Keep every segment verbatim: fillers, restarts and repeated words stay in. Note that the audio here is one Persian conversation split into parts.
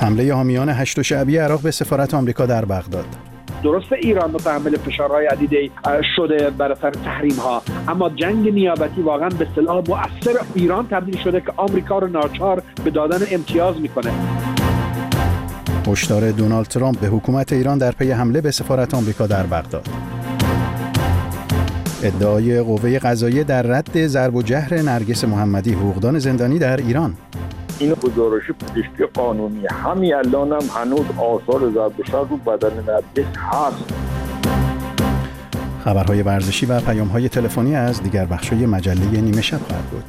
حمله حامیان هشت شعبی عراق به سفارت آمریکا در بغداد. درسته ایران متحمل فشارهای عدیده شده بر اثر تحریم ها، اما جنگ نیابتی واقعا به اصطلاح مؤثر ایران تبدیل شده که آمریکا رو ناچار به دادن امتیاز میکنه. هشدار دونالد ترامپ به حکومت ایران در پی حمله به سفارت آمریکا در بغداد. ادعای قوه قضاییه در رد ضرب و جرح نرگس محمدی، حقوقدان زندانی در ایران. این گزارش پزشکی قانونی همین الان هم هنوز آثار ضرب و شر رو بدن نرگس هست. خبرهای ورزشی و پیام‌های تلفنی از دیگر بخش‌های مجله نیمه شب خواهد بود.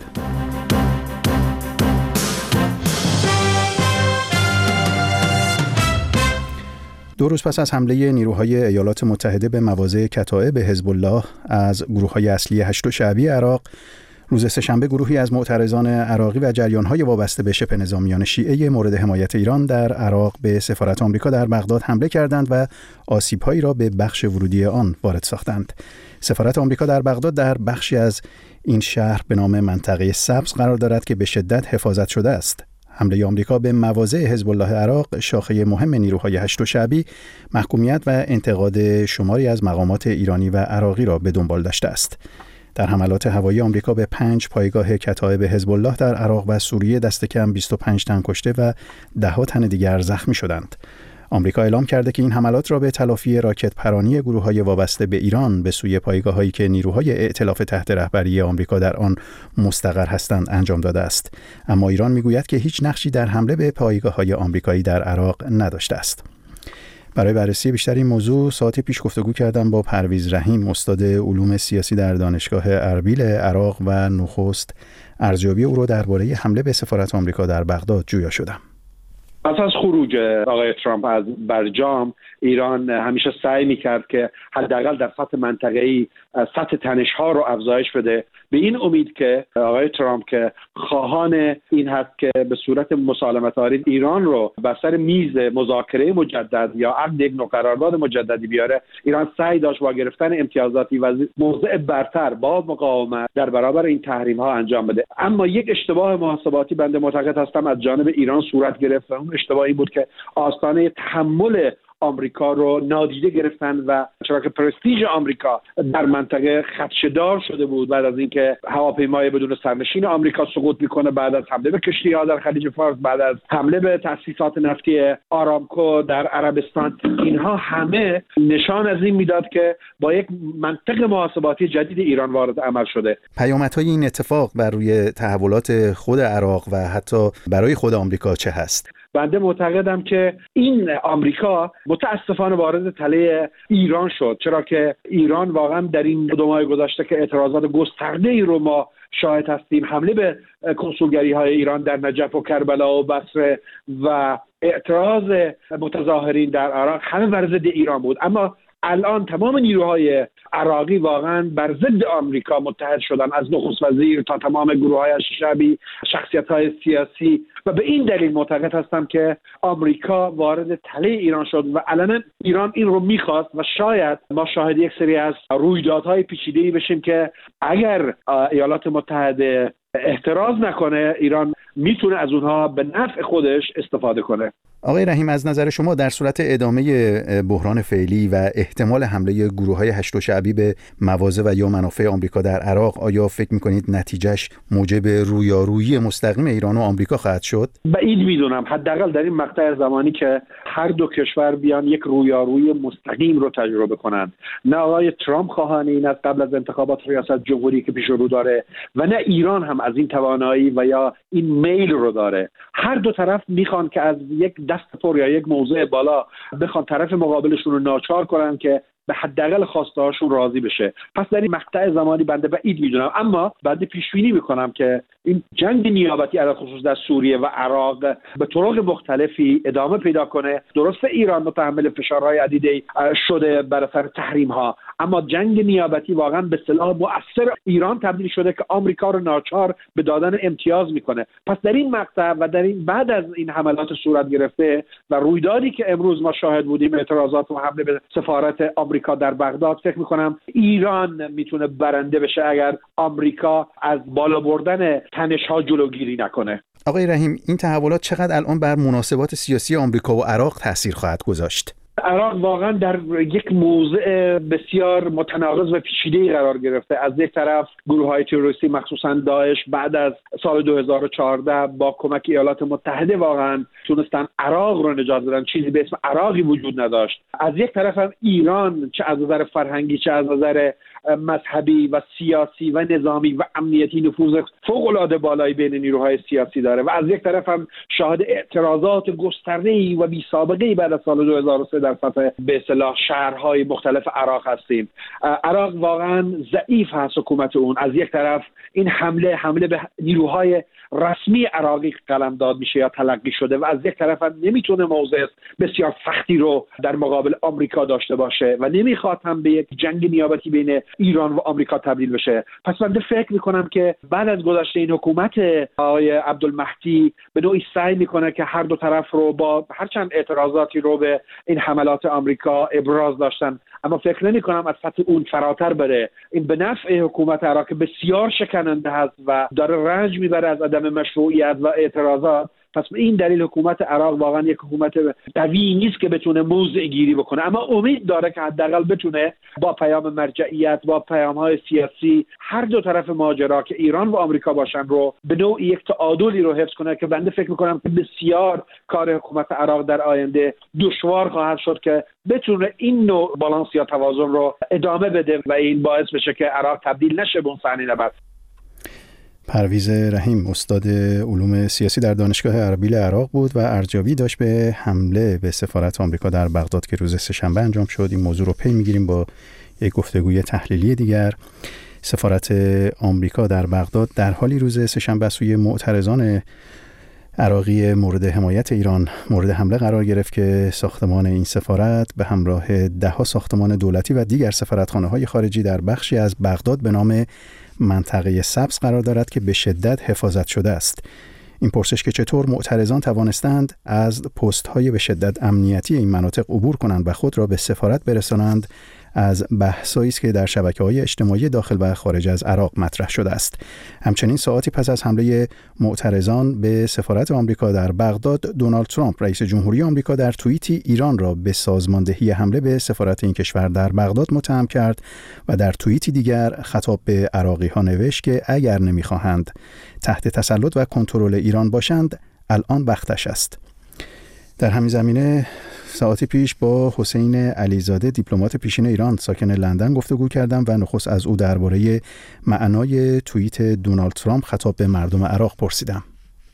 دو روز پس از حمله نیروهای ایالات متحده به مواضع کتائب حزب الله از گروه‌های اصلی هشت شعبی عراق، روز سه‌شنبه گروهی از معترضان عراقی و جریان‌های وابسته به شبه نظامیان شیعه مورد حمایت ایران در عراق به سفارت آمریکا در بغداد حمله کردند و آسیب‌هایی را به بخش ورودی آن وارد ساختند. سفارت آمریکا در بغداد در بخشی از این شهر به نام منطقه سبز قرار دارد که به شدت حفاظت شده است. حمله آمریکا به مواضع حزب الله عراق، شاخه مهم نیروهای هشت شعبی، محکومیت و انتقاد شماری از مقامات ایرانی و عراقی را به دنبال داشته است. در حملات هوایی آمریکا به پنج پایگاه کتائب حزب الله در عراق و سوریه دست کم بیست و پنج تن کشته و ده تن دیگر زخمی شدند. آمریکا اعلام کرده که این حملات را به تلافی راکت پرانی گروه‌های وابسته به ایران به سوی پایگاه‌هایی که نیروهای ائتلاف تحت رهبری آمریکا در آن مستقر هستند انجام داده است. اما ایران میگوید که هیچ نقشی در حمله به پایگاه‌های آمریکایی در عراق نداشته است. برای بررسی بیشتر این موضوع ساعتی پیش گفتگو کردم با پرویز رحیم، استاد علوم سیاسی در دانشگاه اربیل عراق و نخست ارزیابی او را درباره حمله به سفارت آمریکا در بغداد جویا شدم. پس از خروج آقای ترامپ از برجام، ایران همیشه سعی میکرد که حداقل در سطح منطقه‌ای سطح تنش‌ها رو افزایش بده، به این امید که آقای ترامپ که خواهان این هست که به صورت مسالمت‌آمیز ایران رو بر سر میز مذاکره مجدد یا عقد یک نوع قرارداد مجددی بیاره، ایران سعی داشت با گرفتن امتیازاتی و موضع برتر با مقاومت در برابر این تحریم‌ها انجام بده. اما یک اشتباه محاسباتی بنده معتقد هستم از جانب ایران صورت گرفت و اون اشتباهی بود که آستانه تحمل آمریکا رو نادیده گرفتن و چرا که پرستیژ آمریکا در منطقه خدشه‌دار شده بود بعد از اینکه هواپیمای بدون سرنشین آمریکا سقوط میکنه، بعد از حمله به کشتی‌ها در خلیج فارس، بعد از حمله به تأسیسات نفتی آرامکو در عربستان، اینها همه نشان از این میداد که با یک منطق محاسباتی جدید ایران وارد عمل شده. پیامدهای این اتفاق بر روی تحولات خود عراق و حتی برای خود آمریکا چه هست؟ بنده معتقدم که این آمریکا متاسفانه وارد تله ایران شد، چرا که ایران واقعا در این دو ماه گذشته که اعتراضات گسترده‌ای رو ما شاهد هستیم، حمله به کنسولگری‌های ایران در نجف و کربلا و بصره و اعتراض متظاهرین در عراق همه بر ضد ایران بود. اما الان تمام نیروهای عراقی واقعا بر ضد آمریکا متحد شدن، از نخست وزیر تا تمام گروه‌های شعبی، شخصیت‌های سیاسی، و به این دلیل معتقد هستم که آمریکا وارد تله ایران شد و علنا ایران این رو می‌خواست و شاید ما شاهد یک سری از رویدادهای پیچیده‌ای بشیم که اگر ایالات متحده احتراز نکنه، ایران میتونه از اونها به نفع خودش استفاده کنه. آقای رحیم، از نظر شما در صورت ادامه بحران فعلی و احتمال حمله گروه‌های هشت شعبی به مواضع و یا منافع آمریکا در عراق، آیا فکر می‌کنید نتیجهش موجب رویارویی مستقیم ایران و آمریکا خواهد شد؟ بعید میدونم، حداقل در این مقطع زمانی که هر دو کشور بیان یک رویارویی مستقیم رو تجربه کنند. نه آقای ترامپ خواهان این از قبل از انتخابات ریاست جمهوری که پیش رو داره و نه ایران هم از این توانایی و یا این میل رو داره. هر دو طرف میخوان که از یک دست پر یا یک موضع بالا بخوان طرف مقابلشون رو ناچار کنن که به حداقل خواسته هاشون راضی بشه. پس در این مقطع زمانی بنده بعید میدونم، اما بنده پیش بینی میکنم که این جنگ نیابتی علاوه خصوص در سوریه و عراق به طرق مختلفی ادامه پیدا کنه. درسته ایران متحمل فشارهای عدیده شده بر اثر تحریم ها، اما جنگ نیابتی واقعا به اصطلاح مؤثر ایران تبدیل شده که آمریکا رو ناچار به دادن امتیاز میکنه. پس در این مقطع و در این بعد از این حملات صورت گرفته و رویدادی که امروز ما شاهد بودیم، اعتراضات و حمله به سفارت آمریکا در بغداد، فکر میکنم ایران میتونه برنده بشه اگر آمریکا از بالا بردن تنش‌ها جلوگیری نکنه. آقای رحیم، این تحولات چقدر الان بر مناسبات سیاسی آمریکا و عراق تاثیر خواهد گذاشت؟ عراق واقعا در یک موضع بسیار متناقض و پیچیده‌ای قرار گرفته. از یک طرف گروه‌های تروریستی مخصوصا داعش بعد از سال دو هزار و چهارده با کمک ایالات متحده واقعا تونستن عراق رو نجات بدن. چیزی به اسم عراقی وجود نداشت. از یک طرف هم ایران چه از نظر فرهنگی چه از نظر مذهبی و سیاسی و نظامی و امنیتی نفوذ فوق‌العاده بالایی بین نیروهای سیاسی داره و از یک طرف هم شاهد اعتراضات گسترده‌ای و بی‌سابقه‌ای بعد از سال دو هزار و سه در سطح به اصطلاح شهرهای مختلف عراق هستیم. عراق واقعا ضعیف هست حکومت اون. از یک طرف این حمله حمله به نیروهای رسمی عراقی قلمداد میشه یا تلقی شده و از یک طرف هم نمیتونه موضع بسیار سختی رو در مقابل آمریکا داشته باشه و نمیخواد هم به یک جنگ نیابتی بین ایران و آمریکا تبدیل بشه. پس من فکر میکنم که بعد از گذشته این حکومت آقای عبدالمهدی به نوعی سعی میکنه که هر دو طرف رو با هرچند اعتراضاتی رو به این حملات آمریکا ابراز داشتن، اما فکر نمیکنم از سطح اون فراتر بره. این به نفع حکومت عراق بسیار شکننده هست و داره رنج میبره از عدم مشروعیت و اعتراضات. پس به این دلیل حکومت عراق واقعا یک حکومت قوی نیست که بتونه موضع گیری بکنه، اما امید داره که حداقل بتونه با پیام مرجعیت، با پیام‌های سیاسی هر دو طرف ماجرا که ایران و آمریکا باشن رو به نوعی یک تعادلی رو حفظ کنه که بنده فکر می‌کنم که بسیار کار حکومت عراق در آینده دشوار خواهد شد که بتونه این نوع بالانس یا توازن رو ادامه بده و این باعث بشه که عراق تبدیل نشه به اون صحنه نبرد. پرویز رحیم، استاد علوم سیاسی در دانشگاه اربیل عراق بود و ارجابی داشت به حمله به سفارت آمریکا در بغداد که روز سه‌شنبه انجام شد. این موضوع رو پی می‌گیریم با یک گفتگوی تحلیلی دیگر. سفارت آمریکا در بغداد در حالی روز سه‌شنبه سوی معترضان عراقی مورد حمایت ایران مورد حمله قرار گرفت که ساختمان این سفارت به همراه ده‌ها ساختمان دولتی و دیگر سفارتخانه‌های خارجی در بخشی از بغداد به نام منطقه سبز قرار دارد که به شدت حفاظت شده است. این پرسش که چطور معترضان توانستند از پست‌های به شدت امنیتی این مناطق عبور کنند و خود را به سفارت برسانند از بحثایی است که در شبکه‌های اجتماعی داخل و خارج از عراق مطرح شده است. همچنین ساعتی پس از حمله معترضان به سفارت آمریکا در بغداد، دونالد ترامپ رئیس جمهوری آمریکا در توییتی ایران را به سازماندهی حمله به سفارت این کشور در بغداد متهم کرد و در توییتی دیگر خطاب به عراقی‌ها نوشت که اگر نمی‌خواهند تحت تسلط و کنترل ایران باشند، الان وقتش است. در همین زمینه ساعتی پیش با حسین علیزاده دیپلمات پیشین ایران ساکن لندن گفتگو کردم و نخست از او درباره معنای توییت دونالد ترامپ خطاب به مردم عراق پرسیدم.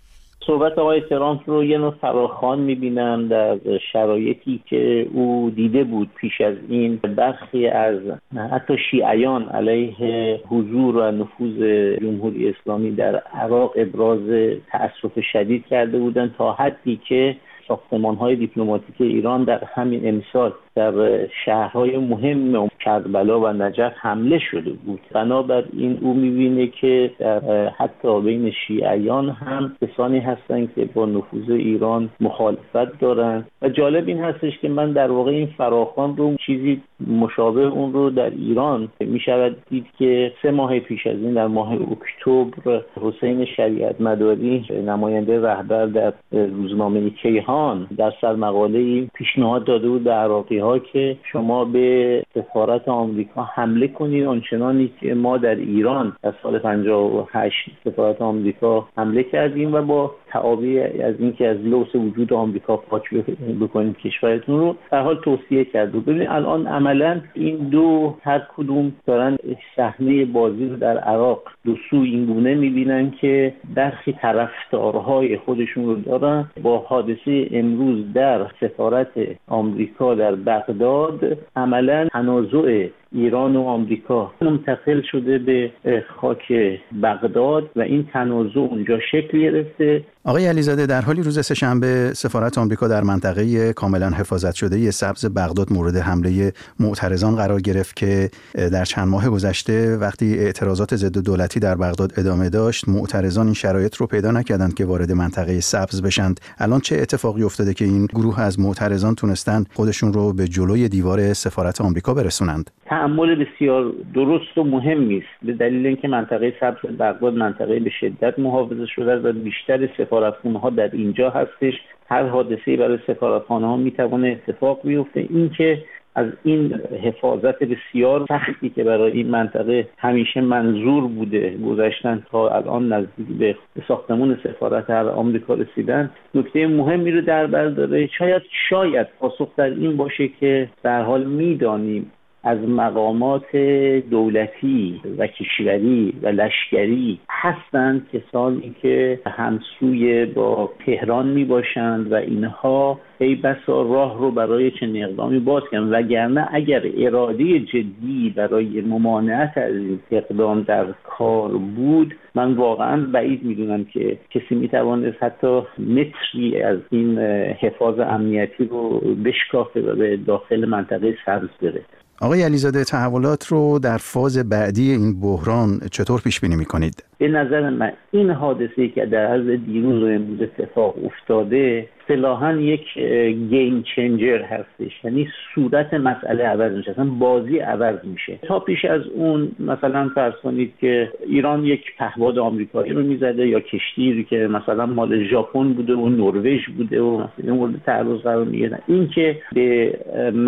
صحبت آقای ترامپ رو یه نوع فراخوان می‌بینم در شرایطی که او دیده بود پیش از این برخی از حتی شیعیان علیه حضور و نفوذ جمهوری اسلامی در عراق ابراز تأسف شدید کرده بودند تا حدی که ساختمان‌های دیپلماتیک ایران در همین امسال در شهرهای مهم کربلا و نجف حمله شده بود. بنابراین او می‌بینه که در حتی بین شیعیان هم کسانی هستند که با نفوذ ایران مخالفت دارند و جالب این هستش که من در واقع این فراخوان رو چیزی مشابه اون رو در ایران می‌شود دید که سه ماه پیش از این در ماه اکتبر حسین شریعت مداری نماینده رهبر در روزنامه کیهان در سرمقاله‌ای پیشنهاد داده بود به عراقی‌ها که شما به سفارت آمریکا حمله کنید آنچنانی که ما در ایران در سال پنجاه و هشت سفارت آمریکا حمله کردیم و با تعابیر از اینکه از لوث وجود آمریکا پاک بکنید کشورتون رو در حال توصیه کرد. ببینید الان عملاً این دو هر کدوم دارن صحنه بازی رو در عراق دو سو این گونه می‌بینن که برخی طرفدارهای خودشون رو دارن. با حادثه امروز در سفارت آمریکا در بغداد عملاً تنازع ایران و آمریکا منتقل شده به خاک بغداد و این تنازع اونجا شکل گرفته. آقای علیزاده، در حالی روز سه‌شنبه سفارت آمریکا در منطقه کاملا حفاظت شده سبز بغداد مورد حمله معترضان قرار گرفت که در چند ماه گذشته وقتی اعتراضات ضد دولتی در بغداد ادامه داشت، معترضان این شرایط رو پیدا نکردند که وارد منطقه سبز بشند. الان چه اتفاقی افتاده که این گروه از معترضان تونستند خودشون رو به جلوی دیوار سفارت آمریکا برسونند؟ تأمل بسیار درست و مهمی است، به دلیل اینکه منطقه سبز بغداد منطقه به شدت محافظه شده است و بیشتر سفارتخانه‌ها در اینجا هستش. هر حادثه‌ای برای سفارتخانه‌ها میتونه اتفاق بیفته. اینکه از این حفاظت بسیار سختی که برای این منطقه همیشه منظور بوده گذاشتن تا الان نزدیک به ساختمان سفارت آمریکا رسیدن، نکته مهمی رو در بر داره. شاید شاید پاسخ در این باشه که در حال میدانیم از مقامات دولتی و کشوری و لشکری هستند کسانی که همسوی با تهران می باشند و اینها ای بسا راه رو برای چنین اقدامی باز کردن، وگرنه اگر اراده جدی برای ممانعت از این اقدام در کار بود، من واقعا بعید میدونم که کسی میتوانست حتی متری از این حفاظ امنیتی رو بشکافه و به داخل منطقه سبز بره. آقای علیزاده، تحولات رو در فاز بعدی این بحران چطور پیش بینی می‌کنید؟ به نظر من این حادثه‌ای که در عرض دیروز و امروز اتفاق افتاده اصطلاحاً یک گیم چنجر هستش، یعنی صورت مسئله عوض میشه، اصلا بازی عوض میشه. تا پیش از اون مثلا فرض کنید که ایران یک پهپاد آمریکایی رو میزده یا کشتی که مثلا مال ژاپن بوده و نروژ بوده و مثلا مورد تعرض قرار میگیرن. این که به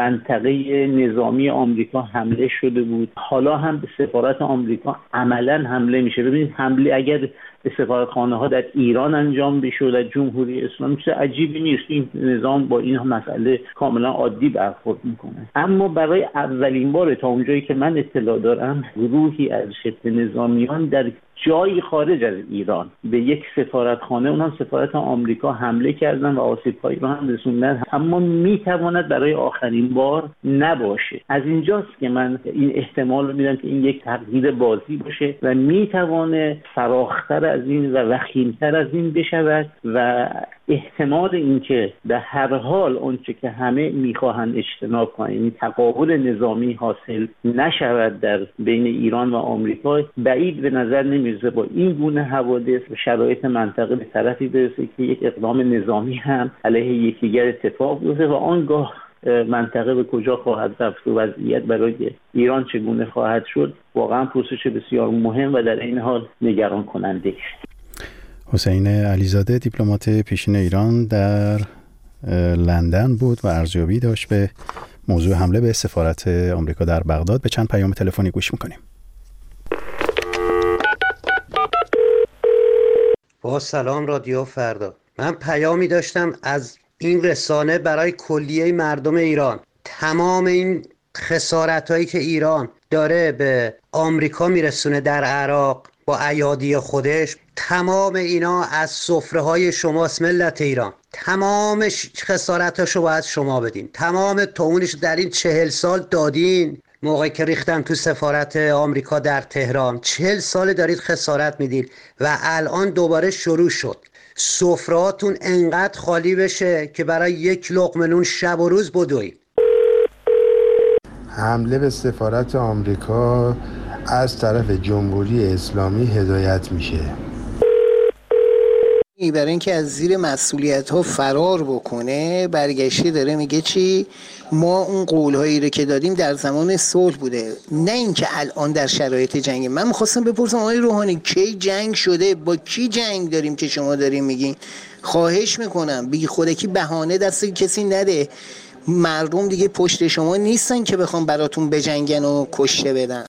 منطقه نظامی آمریکا حمله شده بود، حالا هم به سفارت آمریکا عملاً حمله میشه. ببینید حمله اگر به سفارتخانه ها در ایران انجام بشه و در جمهوری اسلامی چیز عجیبی نیست، این نظام با این مسئله کاملا عادی برخورد میکنه. اما برای اولین بار تا اونجایی که من اطلاع دارم گروهی از شبه نظامیان در جایی خارج از ایران به یک سفارتخانه، اونها سفارت آمریکا، حمله کردن و آسیب‌هایی رو هم رسوندن، اما میتواند برای آخرین بار نباشه. از اینجاست که من این احتمال رو میدم که این یک تغییر بازی باشه و میتوانه فراختر از این و وخیمتر از این بشود و احتمال اینکه به هر حال اونچه که همه میخواهند اجتناب کنند، یعنی تقابل نظامی حاصل نشود در بین ایران و آمریکا، بعید به نظر نمیرسه با این گونه حوادث و شرایط منطقه به طرفی برسه که یک اقدام نظامی هم علیه یکدیگر اتفاق بیفته و آنگاه منطقه به کجا خواهد رفت و وضعیت برای ایران چگونه خواهد شد، واقعا پرسش بسیار مهم و در این حال نگران کننده. حسین علیزاده، دیپلمات پیشین ایران در لندن بود و ارزیابی داشت به موضوع حمله به سفارت آمریکا در بغداد. به چند پیام تلفنی گوش میکنیم. با سلام رادیو فردا. من پیامی داشتم از این رسانه برای کلیه مردم ایران. تمام این خسارتایی که ایران داره به آمریکا میرسونه در عراق با ایادی خودش، تمام اینا از سفره‌های شماست ملت ایران. تمام خسارتاشو باید شما بدین، تمام تومونش در این چهل سال دادین. موقعی که ریختن تو سفارت آمریکا در تهران، چهل سال دارید خسارت میدین و الان دوباره شروع شد. سفرهاتون انقدر خالی بشه که برای یک لقمه نون شب و روز بدوید. حمله به سفارت آمریکا از طرف جمهوری اسلامی هدایت میشه. برای اینکه از زیر مسئولیت ها فرار بکنه برگشته داره میگه چی؟ ما اون قولهایی رو که دادیم در زمان صلح بوده، نه اینکه الان در شرایط جنگ. من میخواستم بپرسم آقای روحانی کی جنگ شده؟ با کی جنگ داریم که شما داریم میگین؟ خواهش میکنم بی خودکی بهانه دست کسی نده. مردم دیگه پشت شما نیستن که بخوام براتون بجنگن و کشته بدن.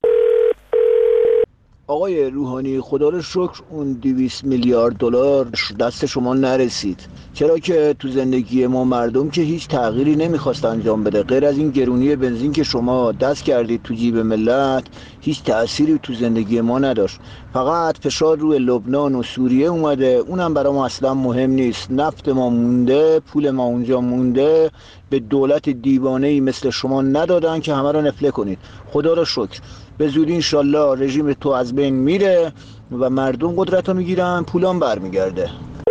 آقای روحانی، خدا رو شکر اون دویست میلیارد دلار دست شما نرسید، چرا که تو زندگی ما مردم که هیچ تغییری نمیخواست انجام بده غیر از این گرونی بنزین که شما دست کردید تو جیب ملت، هیچ تأثیری تو زندگی ما نداشت. فقط فشار روی لبنان و سوریه اومده، اونم برای ما اصلا مهم نیست. نفت ما مونده، پول ما اونجا مونده، به دولت دیوانه‌ای مثل شما ندادن که همه رو نفله کنید. خدا رو شکر به زودی انشالله رژیم تو از بین میره و مردم قدرت رو میگیرن، پولان برمیگرده.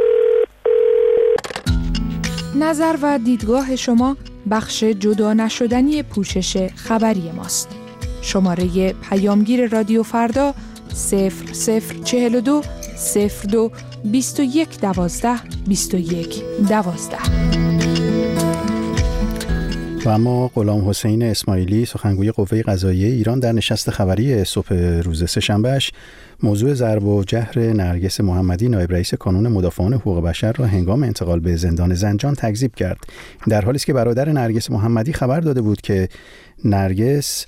نظر و دیدگاه شما بخش جدا نشدنی پوشش خبری ماست. شماره پیامگیر رادیو فردا صفر صفر چهل و دو صفر دو بیست و یک دوازده بیست و یک دوازده. و اما غلام حسین اسماعیلی سخنگوی قوه قضاییه ایران در نشست خبری صبح روز سه‌شنبه‌اش موضوع ضرب و جرح نرگس محمدی نایب رئیس کانون مدافعان حقوق بشر را هنگام انتقال به زندان زنجان تکذیب کرد، در حالی است که برادر نرگس محمدی خبر داده بود که نرگس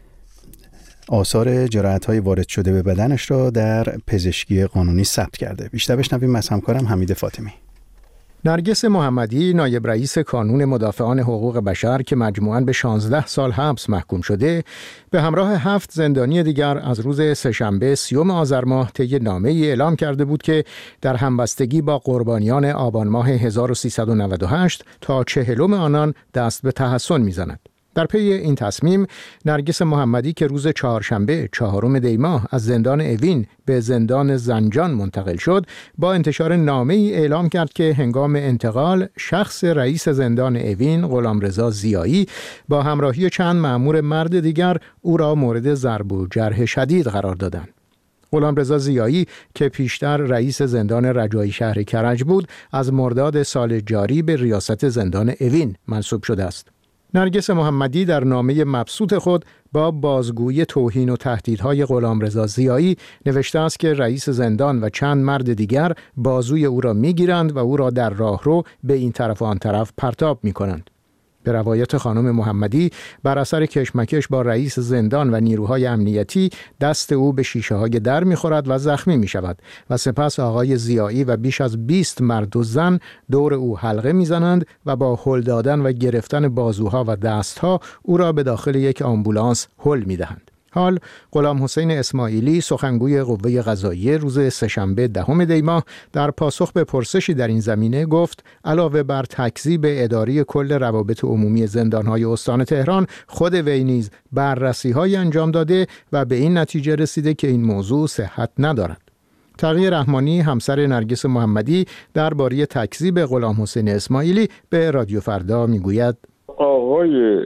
آثار جراحت‌های وارد شده به بدنش را در پزشکی قانونی ثبت کرده. بیشتر بشنویم از همکارم حمید فاطمی. نرگس محمدی نایب رئیس کانون مدافعان حقوق بشر که مجموعاً به شانزده سال حبس محکوم شده، به همراه هفت زندانی دیگر از روز سه‌شنبه سیوم آذر ماه طی نامه‌ای اعلام کرده بود که در همبستگی با قربانیان آبان ماه هزار و سیصد و نود و هشت تا چهلم آنان دست به تحسن می‌زند. در پی این تصمیم، نرگس محمدی که روز چهارشنبه چهارم دی ماه از زندان اوین به زندان زنجان منتقل شد، با انتشار نامه‌ای اعلام کرد که هنگام انتقال شخص رئیس زندان اوین غلامرضا ضیایی با همراهی چند مأمور مرد دیگر او را مورد ضرب و جرح شدید قرار دادند. غلامرضا ضیایی که پیشتر رئیس زندان رجایی شهر کرج بود، از مرداد سال جاری به ریاست زندان اوین منصوب شده است. نرگس محمدی در نامه مبسوط خود با بازگویی توهین و تهدیدهای غلامرضا ضیایی نوشته است که رئیس زندان و چند مرد دیگر بازوی او را میگیرند و او را در راهرو به این طرف و آن طرف پرتاب میکنند. به روایت خانم محمدی، بر اثر کشمکش با رئیس زندان و نیروهای امنیتی دست او به شیشه های در میخورد و زخمی میشود و سپس آقای ضیایی و بیش از بیست مرد و زن دور او حلقه میزنند و با هل دادن و گرفتن بازوها و دستها او را به داخل یک آمبولانس هل میدهند. حال غلام حسین اسماعیلی سخنگوی قوه قضاییه روز سه‌شنبه دهم دی ماه در پاسخ به پرسشی در این زمینه گفت علاوه بر تکذیب اداری کل روابط عمومی زندان‌های استان تهران، خود وی نیز بررسی‌های انجام داده و به این نتیجه رسیده که این موضوع صحت ندارد. تقی رحمانی همسر نرگس محمدی درباره تکذیب غلام حسین اسماعیلی به رادیو فردا میگوید آقای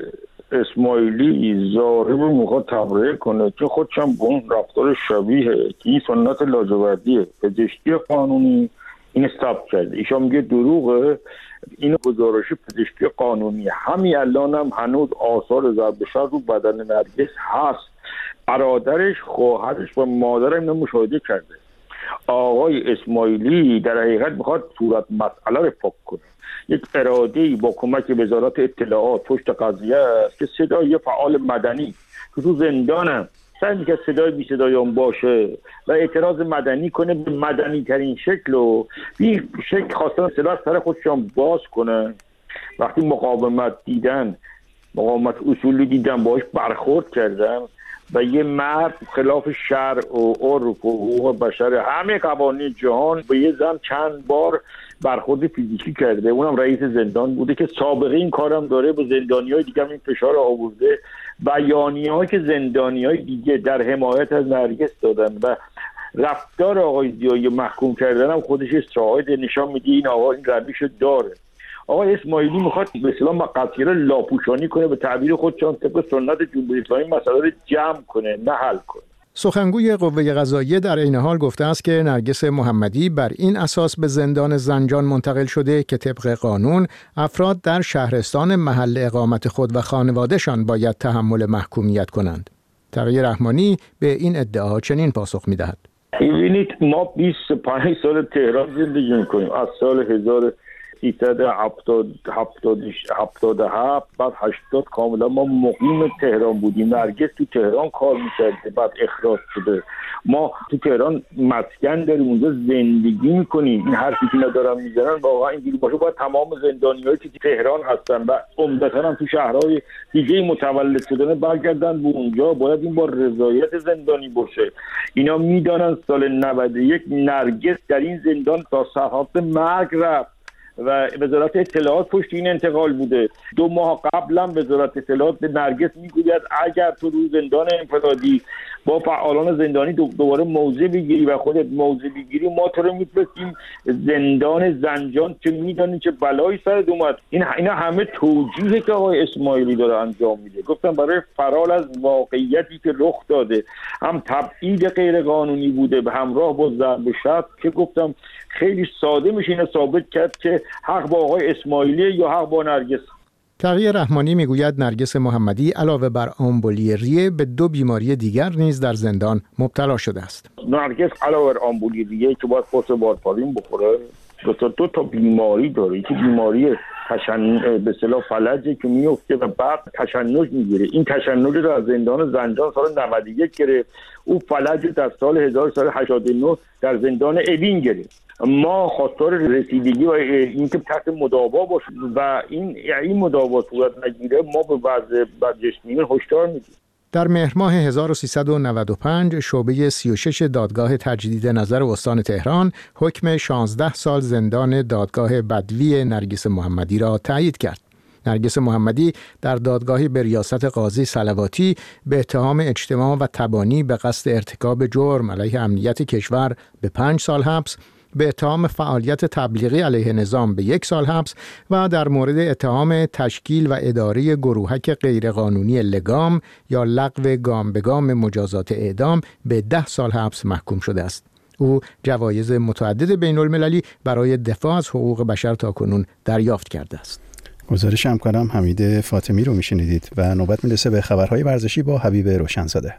اسماعیلی ظاهر میخواد تبرئه کنه که خودشم با اون رفتار شبیه که این سنت لاجوردیه پزشکی قانونی این ثبت کرده. ایشان میگه دروغه. این گزارش پزشکی قانونی همین الان هم هنوز آثار ضرب شر رو بدن نرگس هست. برادرش، خواهرش و مادرم اینو مشاهده کرده. آقای اسماعیلی در حقیقت میخواد صورت مسئله رو پاک کنه. یک اراده‌ای با کمک وزارت اطلاعات پشت قضیه است که صدای فعال مدنی که تو زندانم سعی می‌کنه صدای بی صدایان باشه و اعتراض مدنی کنه به مدنی ترین شکل و بی شکل خواستن صدا از سر خودشان باز کنه. وقتی مقاومت دیدن، مقاومت اصولی دیدن، باهاش برخورد کردن و یه مرد خلاف شرع و عرف و حقوق بشر همه قوانین جهان به یه زن چند بار برخورد فیزیکی کرده، اونم رئیس زندان بوده که سابقه این کارم داره، با زندانی‌های دیگه هم این فشار آورده. بیانیه‌ای که زندانی‌های دیگه در حمایت از نرگس دادن و رفتار آقای ضیایی محکوم کردن هم خودش شاهد نشان میده این آقا این رویشو داره. آقای اسماعیلی میخواد به اصطلاح با قضیه لاپوشانی کنه، به تعبیر خودشان طبق سنت جمهوری اسلامی مسئله رو جمع کنه نه حل کنه. سخنگوی قوه قضاییه در این حال گفته است که نرگس محمدی بر این اساس به زندان زنجان منتقل شده که طبق قانون افراد در شهرستان محل اقامت خود و خانوادهشان باید تحمل محکومیت کنند. تقی رحمانی به این ادعا چنین پاسخ می‌دهد. ببینید ما بیست و پنج سال تهران زندگی می‌کنیم، از سال هزار و سیصد و هفتاد و هفت بعد هشتاد کاملا ما مقیم تهران بودیم. نرگس تو تهران کار می‌کرده، بعد اخراج شده. ما تو تهران مسکن داریم، اونجا زندگی می‌کنیم. این حرفی که ندارم می‌زنن واقعا اینجوری باشه باید تمام زندانیایی که تهران هستن و عمدتاً هم تو شهرهای دیگه متولد شدن برگردن به اونجا، باید این با رضایت زندانی باشه. اینا میدانن سال نود و یک نرگس در این زندان تا سرحد مرگ رفت و وزارت اطلاعات پشت این انتقال بوده. دو ماه قبل هم وزارت اطلاعات به نرگس میگوید اگر تو رو زندان انفرادی با فعالان زندانی دوباره موضع بگیری و خودت موضع بگیری، ما تو رو میفرستیم زندان زنجان که میدانی چه بلایی سرت اومد. این اینا همه توجیهی که آقای اسماعیلی داره انجام میده. گفتم برای فرار از واقعیتی که رخ داده، هم تبعید غیر قانونی بوده به همراه با ضرب شر که گفتم خیلی ساده میشه اینو ثابت کرد که حق با آقای اسماعیلی یا حق با نرگس. تقی رحمانی میگوید نرگس محمدی علاوه بر آمبولی ریه به دو بیماری دیگر نیز در زندان مبتلا شده است. نرگس علاوه بر آمبولی ریه که باید قرص وارفارین بخوره، دو تا دو تا بیماری داره. یکی بیماری تشنج به اصطلاح فلجه که میفته و بعد تشنج میگیره. این تشنج رو از زندان زنجان سال نود و یک گرفت. او فلج در سال هزار و سیصد و هشتاد و نه در زندان اوین گرفت. ما خواستار رسیدگی و اینکه تحت مداوا باشیم و این این مداوا صورت نگیره ما به وضع بدجسمی هشدار میدیم. در مهر ماه هزار و سیصد و نود و پنج شعبه سی و شش دادگاه تجدید نظر استان تهران حکم شانزده سال زندان دادگاه بدوی نرگس محمدی را تایید کرد. نرگس محمدی در دادگاهی به ریاست قاضی صلواتی به اتهام اجتماع و تبانی به قصد ارتکاب جرم علیه امنیت کشور به پنج سال حبس، به اتهام فعالیت تبلیغی علیه نظام به یک سال حبس و در مورد اتهام تشکیل و اداره گروهک غیرقانونی لگام یا لغو گام به گام مجازات اعدام به ده سال حبس محکوم شده است. او جوایز متعدد بین المللی برای دفاع از حقوق بشر تاکنون دریافت کرده است. گزارش همکارم حمید فاطمی رو میشنیدید و نوبت میرسه به خبرهای ورزشی با حبیب روشنزاده.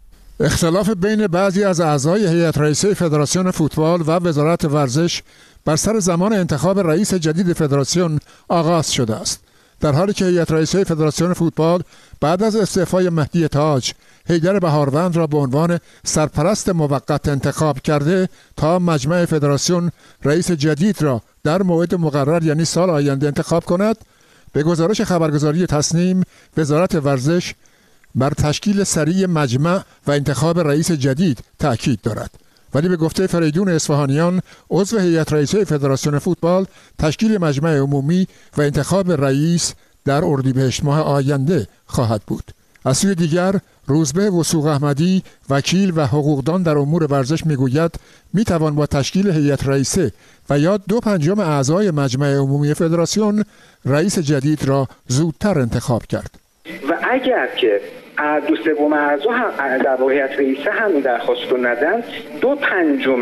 اختلاف بین بعضی از اعضای هیئت رئیسه فدراسیون فوتبال و وزارت ورزش بر سر زمان انتخاب رئیس جدید فدراسیون آغاز شده است، در حالی که هیئت رئیسه فدراسیون فوتبال بعد از استعفای مهدی تاج حیدر بهاروند را به عنوان سرپرست موقت انتخاب کرده تا مجمع فدراسیون رئیس جدید را در موعد مقرر یعنی سال آینده انتخاب کند. به گزارش خبرگزاری تصنیم، وزارت ورزش بر تشکیل سریع مجمع و انتخاب رئیس جدید تأکید دارد، ولی به گفته فریدون اصفهانیان عضو هیئت رئیسه فدراسیون فوتبال تشکیل مجمع عمومی و انتخاب رئیس در اردیبهشت ماه آینده خواهد بود. از سوی دیگر روزبه وثوق احمدی وکیل و حقوقدان در امور ورزش میگوید میتوان با تشکیل هیئت رئیسه و یا دو پنجم اعضای مجمع عمومی فدراسیون رئیس جدید را زودتر انتخاب کرد. و اگر که دو سوم اعضا هم در هیئت رئیسه هم درخواست رو ندن، دو پنجم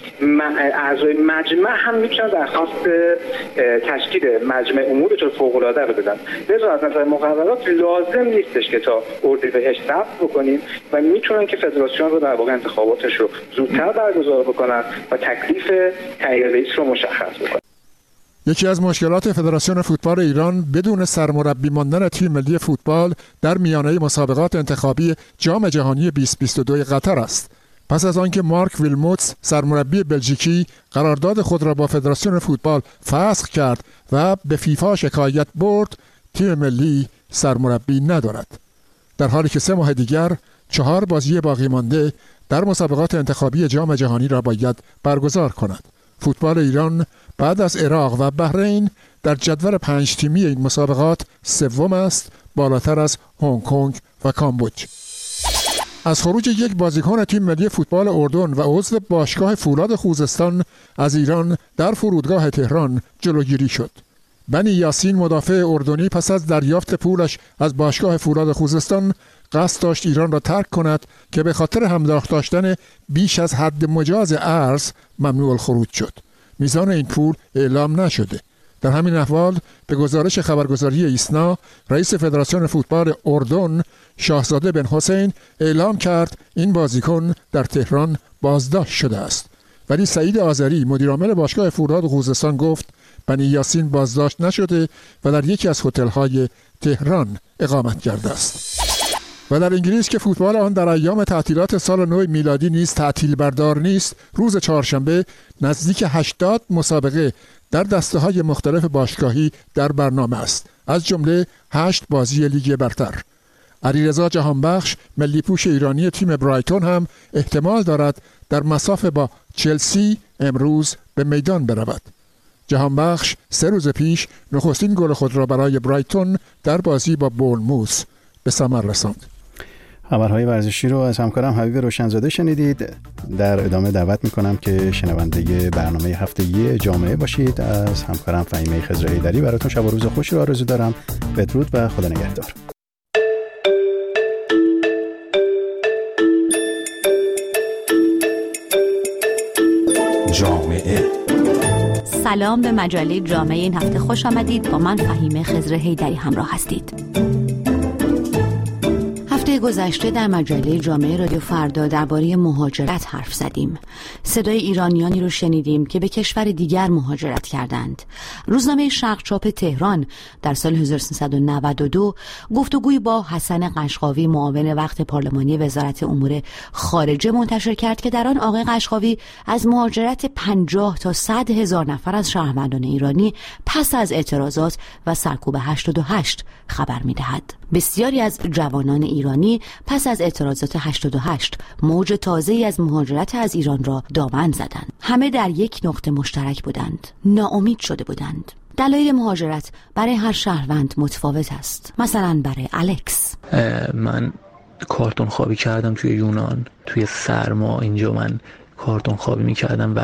اعضای مجمع هم میتونن درخواست تشکیل مجمع عمومی به طور فوق‌العاده رو بدن. لذا از نظر مقررات لازم نیستش که تا اردیبهشت صبر بکنیم و میتونن که فدراسیون رو در واقع انتخاباتش رو زودتر برگزار بکنن و تکلیف تغییر رئیس رو مشخص بکنن. یکی از مشکلات فدراسیون فوتبال ایران بدون سرمربی ماندن تیم ملی فوتبال در میانه مسابقات انتخابی جام جهانی بیست بیست و دو قطر است. پس از آنکه مارک ویلموتس سرمربی بلژیکی قرارداد خود را با فدراسیون فوتبال فسخ کرد و به فیفا شکایت برد، تیم ملی سرمربی ندارد، در حالی که سه ماه دیگر چهار بازی باقی مانده در مسابقات انتخابی جام جهانی را باید برگزار کند. فوتبال ایران بعد از عراق و بحرین در جدول پنج تیمی این مسابقات سوم است، بالاتر از هنگ کنگ و کامبوج. از خروج یک بازیکن تیم ملی فوتبال اردن و عضو باشگاه فولاد خوزستان از ایران در فرودگاه تهران جلوگیری شد. بنی یاسین مدافع اردنی پس از دریافت پولش از باشگاه فولاد خوزستان قصد داشت ایران را ترک کند که به خاطر همراه داشتن بیش از حد مجاز ارز ممنوع الخروج شد. میزان این پول اعلام نشده. در همین احوال به گزارش خبرگزاری ایسنا، رئیس فدراسیون فوتبال اردن شاهزاده بن حسین اعلام کرد این بازیکن در تهران بازداشت شده است. ولی سعید آذری مدیرعامل باشگاه فولاد خوزستان گفت بنی یاسین بازداشت نشده و در یکی از هتل‌های تهران اقامت کرده است. و در انگلیس که فوتبال آن در ایام تعطیلات سال نو میلادی نیز تعطیل بردار نیست، روز چهارشنبه نزدیک هشتاد مسابقه در دسته‌های مختلف باشگاهی در برنامه است، از جمله هشت بازی لیگ برتر. علیرضا جهانبخش ملی‌پوش ایرانی تیم برایتون هم احتمال دارد در مساف با چلسی امروز به میدان برود. جهانبخش سه روز پیش نخستین گل خود را برای برایتون در بازی با بورنموث به ثمر رساند. خبرهای ورزشی رو از همکارم حبیب روشنزاده شنیدید. در ادامه دعوت میکنم که شنونده برنامه هفتگی جامعه باشید. از همکارم فهیمه خضرایی‌دری براتون شب و روز خوشی رو آرزو دارم. بدرود و خدا نگهدار. جامعه سلام به مجله جامعه این هفته خوش آمدید. با من فهیمه خضر حیدری همراه هستید. هفته گذشته در مجله جامعه رادیو فردا درباره مهاجرت حرف زدیم. صدای ایرانیانی رو شنیدیم که به کشور دیگر مهاجرت کردند. روزنامه شرق چاپ تهران در سال هزار و سیصد و نود و دو گفتگوی با حسن قشقاوی معاون وقت پارلمانی وزارت امور خارجه منتشر کرد که در آن آقای قشقاوی از مهاجرت پنجاه تا صد هزار نفر از شهروندان ایرانی پس از اعتراضات و سرکوب هشتاد و هشت خبر می‌دهد. بسیاری از جوانان ایرانی پس از اعتراضات هشتاد و هشت موج تازه‌ای از مهاجرت از ایران را دامن زدند. همه در یک نقطه مشترک بودند: ناامید شده بودند. دلایل مهاجرت برای هر شهروند متفاوت است. مثلا برای الکس، من کارتون خوابی کردم توی یونان، توی سرما اینجا من کارتون خوابی میکردم و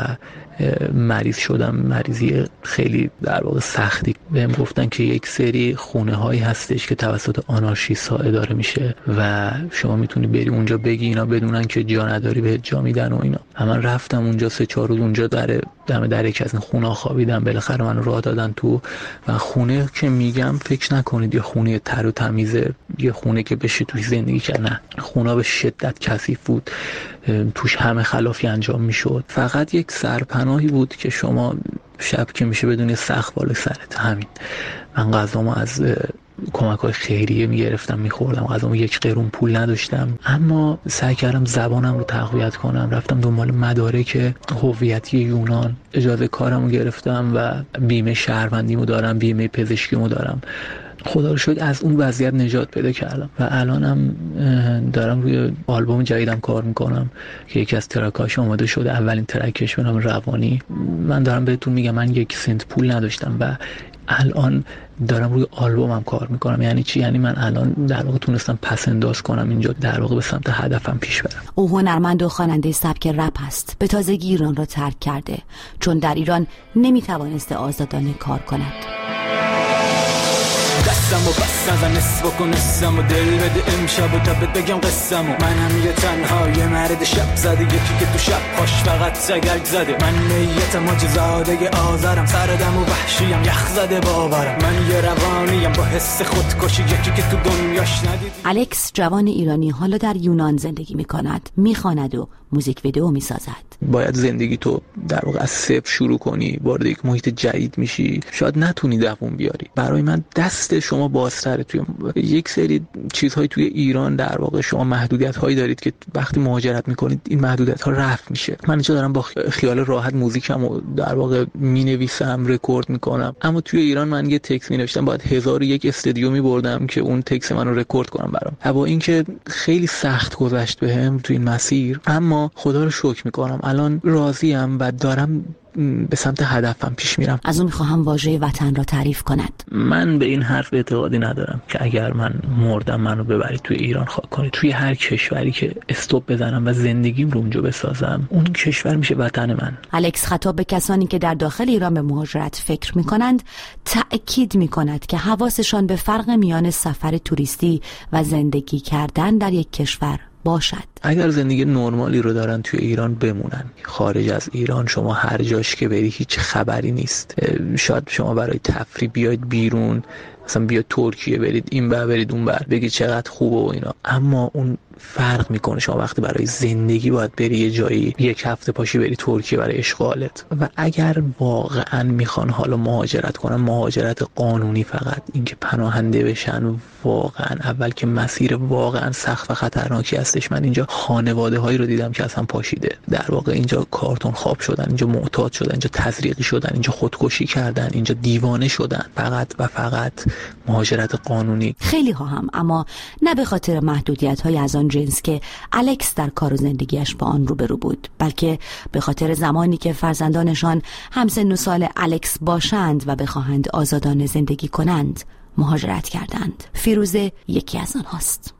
مریض شدم، مریضی خیلی در واقع سختی. بهم گفتن که یک سری خونه هایی هستش که توسط آنارشیست ها اداره میشه و شما میتونی بری اونجا بگی اینا بدونن که جا نداری بهت جا میدن و اینا. من رفتم اونجا سه چهار روز اونجا در دم در یک از این خونه ها خوابیدم. بالاخره من راه دادن تو و خونه که میگم فکر نکنید یه خونه تر و تمیزه، یه خونه که بشه توش زندگی کرد. نه، خونه به شدت کثیف بود، توش همه خلافی انجام میشد. فقط یک سرپناهی بود که شما شب که میشه بدون سقف بالای سرت. همین. من غذامو از کمک‌های خیریه میگرفتم میخوردم، غذامو یک قرون پول نداشتم، اما سعی کردم زبانم رو تقویت کنم. رفتم دنبال مدارک هویتی یونان، اجازه کارمو گرفتم و بیمه شهروندیمو دارم، بیمه پزشکیمو دارم. خدا رو شکر از اون وضعیت نجات پیدا کردم و الانم دارم روی آلبوم جدیدم کار میکنم که یکی از ترکاش آماده شده، اولین ترکش به نام روانی. من دارم بهتون میگم من یک سنت پول نداشتم و الان دارم روی آلبومم کار میکنم. یعنی چی؟ یعنی من الان در واقع تونستم پس انداز کنم اینجا، در واقع به سمت هدفم پیش برم. او هنرمند و خواننده سبک رپ است. به تازگی ایران را ترک کرده چون در ایران نمیتوانسته آزادانه کار کند. دستم و بس نزن نصف کن نصم و دل بده امشب و تا بگم قصم و من هم یه تنها یه مرد شب زده، یکی که تو شب پاش فقط سگرگ زده. من نیتم و جزاده آزارم، سردم و وحشیم یخ زده باورم. من یه روانیم با حس خودکشی، یکی که تو دنیاش ندید. الکس جوان ایرانی حالا در یونان زندگی میکند، میخواند و موزیک ویدئو میسازد. باید زندگی تو در واقع از صفر شروع کنی، وارد یک محیط جدید میشی، شاید نتونی دووم بیاری. برای من دست شما بازتره. توی یک سری چیزهای توی ایران در واقع شما محدودیت هایی دارید که وقتی مهاجرت میکنید این محدودیت ها رفع میشه. من اینجا دارم با خیال راحت موزیکمو در واقع مینویسم، رکورد میکنم، اما توی ایران من یه تکست مینوشتم باید هزار و یک استودیو میبردم که اون تکست منو رکورد کنم برام. با اینکه خیلی سخت گذشت بهم توی این مسیر، اما خدا رو شکر میکنم الان راضیم و دارم به سمت هدفم پیش میرم. از اون میخواهم واژه وطن را تعریف کند. من به این حرف اعتقادی ندارم که اگر من مردم منو ببرید توی ایران خاک کنید. توی هر کشوری که استوب بزنم و زندگیم رو اونجا بسازم، اون کشور میشه وطن من. الکس خطاب به کسانی که در داخل ایران به مهاجرت فکر میکنند تأکید میکند که حواسشان به فرق میان سفر توریستی و زندگی کردن در یک کشور باشد. اگر زندگی نرمالی رو دارن توی ایران بمونن. خارج از ایران شما هر جاش که بری هیچ خبری نیست. شاید شما برای تفریح بیاید بیرون، مثلا بیاید ترکیه برید این بر برید اون بر بگید چقدر خوبه و اینا، اما اون فرق میکنه. شما وقتی برای زندگی باید بری یه جایی یک هفته پاشی بری ترکیه برای اشغالت. و اگر واقعا میخوان حالا مهاجرت کنن، مهاجرت قانونی، فقط اینکه پناهنده بشن، واقعا اول که مسیر واقعا سخت و خطرناکی هستش. من اینجا خانواده هایی رو دیدم که اصلا پاشیده، در واقع اینجا کارتون خواب شدن، اینجا معتاد شدن، اینجا تزریقی شدن، اینجا خودکشی کردن، اینجا دیوانه شدن. فقط و فقط مهاجرت قانونی. خیلی ها هم، اما نه به خاطر محدودیت های از آن جنس که الکس در کار و زندگیش با آن روبرو بود، بلکه به خاطر زمانی که فرزندانشان همسن و سال الکس باشند و بخواهند آزادانه زندگی کنند مهاجرت کردند. فیروزه یکی از آنهاست.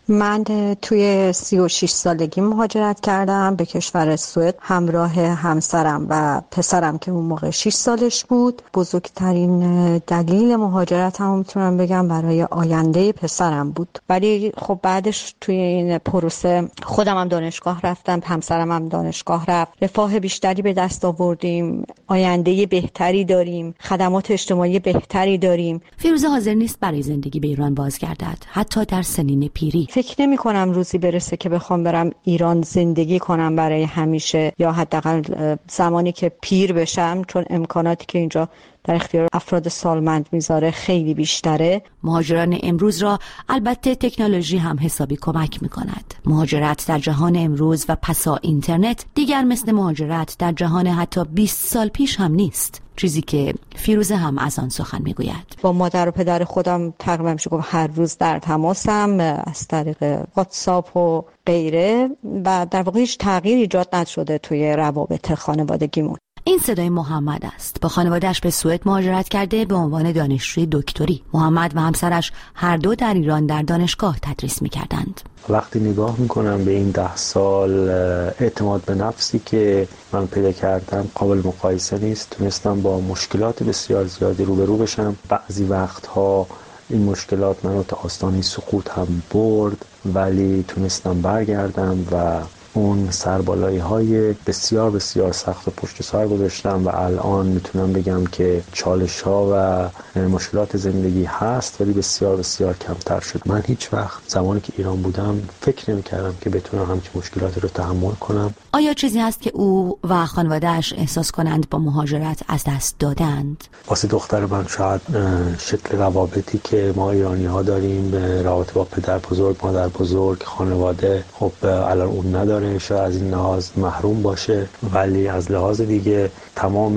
من توی سی و شش سالگی مهاجرت کردم به کشور سوئد همراه همسرم و پسرم که اون موقع شش سالش بود. بزرگترین دلیل مهاجرتم میتونم بگم برای آینده پسرم بود. ولی خب بعدش توی این پروسه خودم هم دانشگاه رفتم، همسرم هم دانشگاه رفت، رفاه بیشتری به دست آوردیم، آینده بهتری داریم، خدمات اجتماعی بهتری داریم. فیروزه حاضر نیست برای زندگی به ایران بازگردد، حتی در سنین پیری. فکر نمی کنم روزی برسه که بخوام برم ایران زندگی کنم برای همیشه، یا حداقل زمانی که پیر بشم، چون امکاناتی که اینجا در اختیار افراد سالمند میذاره خیلی بیشتره. مهاجران امروز را البته تکنولوژی هم حسابی کمک میکند. مهاجرت در جهان امروز و پسا اینترنت دیگر مثل مهاجرت در جهان حتی بیست سال پیش هم نیست، چیزی که فیروزه هم از آن سخن میگوید. با مادر و پدر خودم تقریبا میشه گفت هر روز در تماسم از طریق واتساپ و غیره، و در واقع هیچ تغییری ایجاد نشده توی روابط خانوادگیمون. این صدای محمد است. با خانواده‌اش به سوئد مهاجرت کرده به عنوان دانشجوی دکتری. محمد و همسرش هر دو در ایران در دانشگاه تدریس می‌کردند. وقتی نگاه میکنم به این ده سال، اعتماد به نفسی که من پیدا کردم قابل مقایسه نیست. تونستم با مشکلات بسیار زیادی روبرو بشم. بعضی وقتها این مشکلات منو تا آستانه سقوط هم برد، ولی تونستم برگردم و اون سربالایی های بسیار بسیار سخت و پشت سر گذاشتم و الان میتونم بگم که چالش ها و مشکلات زندگی هست ولی بسیار بسیار کمتر شد. من هیچ وقت زمانی که ایران بودم فکر نمی کردم که بتونم همچین مشکلاتی رو تحمل کنم. آیا چیزی هست که او و خانواده‌اش احساس کنند با مهاجرت از دست دادند؟ واسه دختر من شاید شکل روابطی که ما ایرانی ها داریم، رابطه با پدر بزرگ، مادر بزرگ، خانواده، خب الان اون نداره، شاید از این لحاظ محروم باشه، ولی از لحاظ دیگه تمام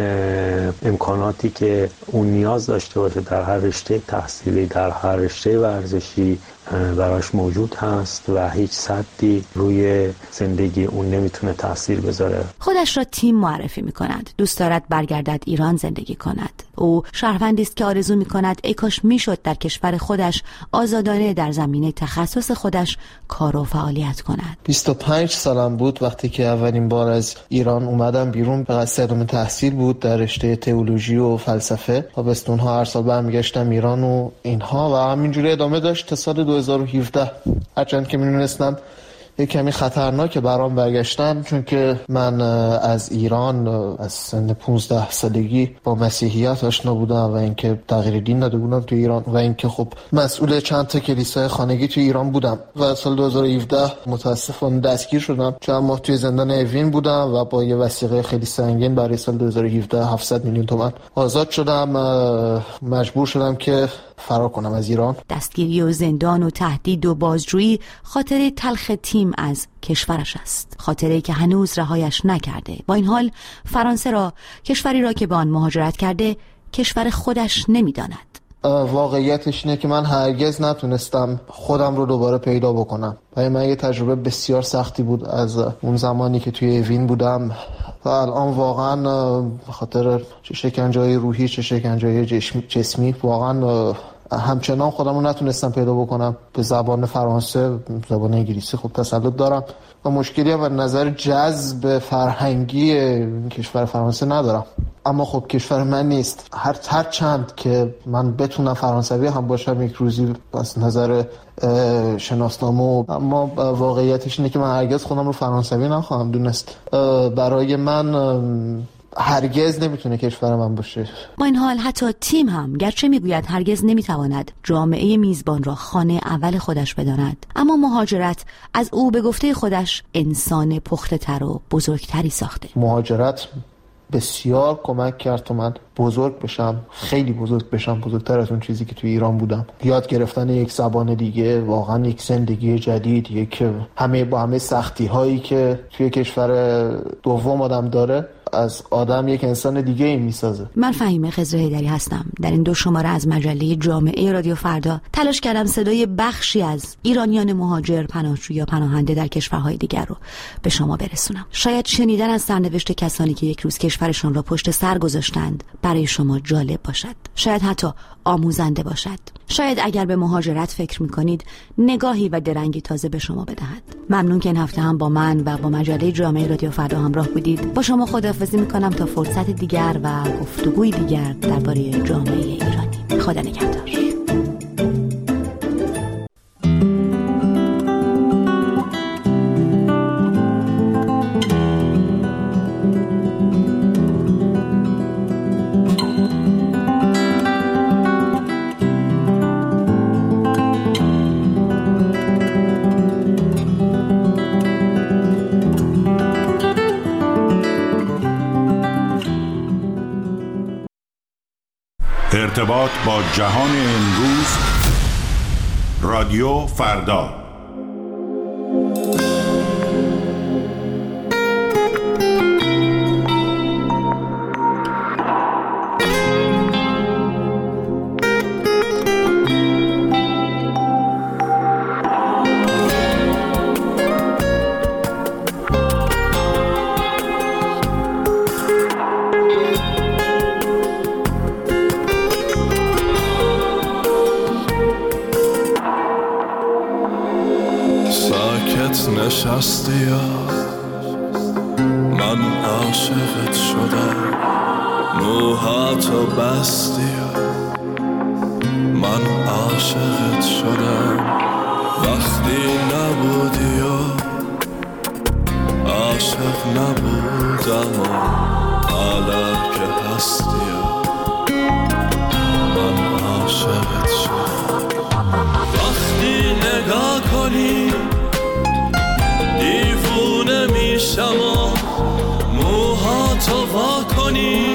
امکاناتی که اون نیاز داشته باشه در هر رشته تحصیلی، در هر رشته ورزشی براش موجود هست و هیچ سدی روی زندگی اون نمیتونه تاثیر بذاره. خودش را تیم معرفی میکند. دوست دارد برگردد ایران زندگی کند. او شهروندی است که آرزو میکند ای کاش میشد در کشور خودش آزادانه در زمینه تخصص خودش کار و فعالیت کند. بیست و پنج سالم بود وقتی که اولین بار از ایران اومدم بیرون. به قصد ادامه تحصیل بود در رشته تئولوژی و فلسفه. تابستون‌ها هر سال برمیگشتم ایران و اینها و همینجوری ادامه داشت تا سال دو هزار و هفده. هرچند که می‌دونستم یک کمی خطرناکه برام برگشتن، چون که من از ایران از سن پانزده سالگی با مسیحیت آشنا بودم و اینکه تغییر دین داده بودم تو ایران و اینکه خب مسئول چند تا کلیسای خانگی تو ایران بودم و سال دو هزار و هفده متاسفانه دستگیر شدم. چند ماه توی زندان اوین بودم و با یه وثیقه خیلی سنگین برای سال دو هزار و هفده هفتصد میلیون تومان آزاد شدم. مجبور شدم که فرار کنم از ایران. دستگیری و زندان و تهدید و بازجویی خاطره تلخ تیم از کشورش است، خاطره‌ای که هنوز رهایش نکرده. با این حال فرانسه را، کشوری را که به آن مهاجرت کرده، کشور خودش نمی‌داند. واقعیتش اینه که من هرگز نتونستم خودم رو دوباره پیدا بکنم. برای من یه تجربه بسیار سختی بود از اون زمانی که توی اوین بودم و الان واقعا به خاطر چه شکنجه‌های روحی چه شکنجه‌های جسمی واقعا همچنان خودم رو نتونستم پیدا بکنم. به زبان فرانسه، زبان انگلیسی خب تسلط دارم و مشکلی هم از نظر جذب فرهنگی کشور فرانسه ندارم. اما خب کشور من نیست. هر هر چند که من بتونم فرانسوی هم باشم یک روزی از نظر شناسنامه، اما واقعیتش اینه که من هرگز خودم رو فرانسوی نخواهم دونست. برای من هرگز نمیتونه کشور من باشه. با این حال حتی تیم هم گرچه میگوید هرگز نمیتواند جامعه میزبان را خانه اول خودش بداند، اما مهاجرت از او به گفته خودش انسان پخته تر و بزرگتری ساخته. مهاجرت بسیار کمک کرد تا من بزرگ بشم، خیلی بزرگ بشم، بزرگتر از اون چیزی که توی ایران بودم. یاد گرفتن یک زبان دیگه، واقعا یک زندگی جدید، یک همه با همه سختی هایی که توی کشور دوم آدم داره، از آدم یک انسان دیگه ای میسازه. من فهیمه خضر حیدری هستم. در این دو شماره از مجله جامعه رادیو فردا تلاش کردم صدای بخشی از ایرانیان مهاجر، پناهجو یا پناهنده در کشورهای دیگر رو به شما برسونم. شاید شنیدن از سرنوشت کسانی که یک روز کشورشان را پشت سر گذاشتند برای شما جالب باشد، شاید حتی آموزنده باشد. شاید اگر به مهاجرت فکر میکنید نگاهی و درنگی تازه به شما بدهد. ممنون که این هفته هم با من و با مجله جامعه رادیو فردا همراه بودید. با شما خداحافظی میکنم تا فرصت دیگر و گفتگوی دیگر درباره جامعه ایرانی. خدا نگهدار. ارتباط با جهان امروز رادیو فردا. نشستی من عاشقت شدم، موهاتو بستی من عاشقت شدم، وقتی نبودی و عاشق نبودم و حالا که هستی من عاشقت شدم. وقتی نگاه کنی دیوونه میشم و موهاتو وا کنی،